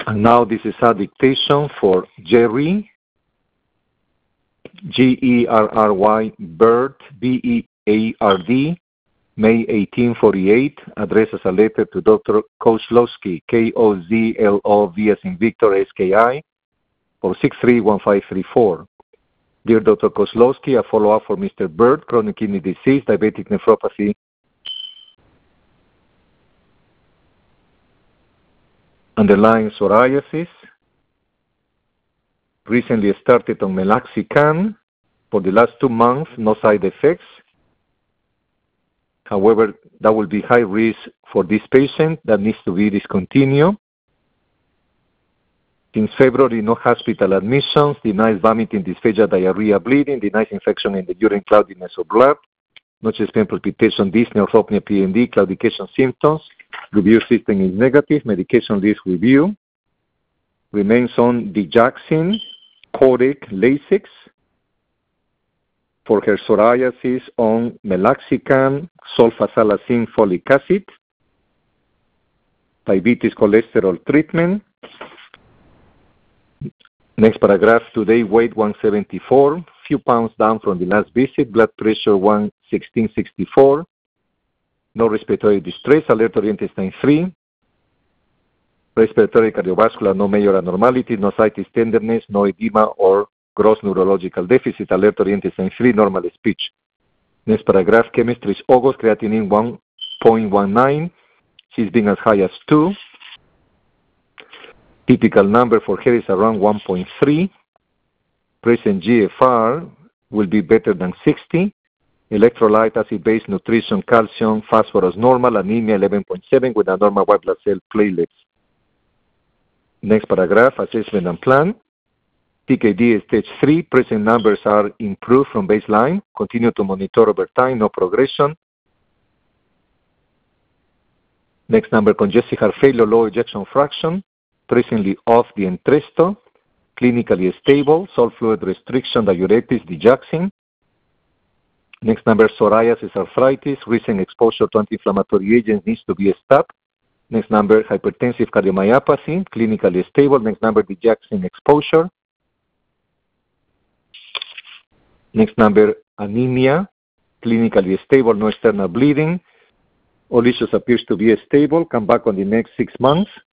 And now this is a dictation for Jerry, Gerry, Bird, Beard, May 1848, addressed as a letter to Dr. Kozlowski, Kozlov as in Victor, SKI, for 631534. Dear Dr. Kozlowski, a follow-up for Mr. Bird, chronic kidney disease, diabetic nephropathy, underlying psoriasis, recently started on meloxicam for the last 2 months, no side effects. However, that will be high risk for this patient that needs to be discontinued. Since February, no hospital admissions, denies vomiting, dysphagia, diarrhea, bleeding, denies infection in the urine, cloudiness of blood, no chest pain, palpitation, dyspnea, orthopnea, PND, claudication symptoms. Review system is negative. Medication list review. Remains on digoxin, Coric, Lasix. For her psoriasis on meloxicam, sulfasalazine, folic acid. Diabetes cholesterol treatment. Next paragraph, today weight 174, few pounds down from the last visit, blood pressure 116/64, no respiratory distress, alert intestine free, respiratory cardiovascular, no major abnormality, no situs tenderness, no edema or gross neurological deficit, alert intestine free, normal speech. Next paragraph, chemistry is August, creatinine 1.19, she's been as high as 2. Typical number for her is around 1.3. Present GFR will be better than 60. Electrolyte, acid-base, nutrition, calcium, phosphorus normal, anemia 11.7 with a normal white blood cell platelets. Next paragraph, assessment and plan. TKD stage 3, present numbers are improved from baseline. Continue to monitor over time, no progression. Next number, congestive heart failure, low ejection fraction. Presently off the Entresto, clinically stable, salt fluid restriction, diuretics, digoxin. Next number, psoriasis, arthritis, recent exposure to anti-inflammatory agents needs to be stopped. Next number, hypertensive cardiomyopathy, clinically stable. Next number, digoxin exposure. Next number, anemia, clinically stable, no external bleeding. All issues appears to be stable. Come back on the next 6 months.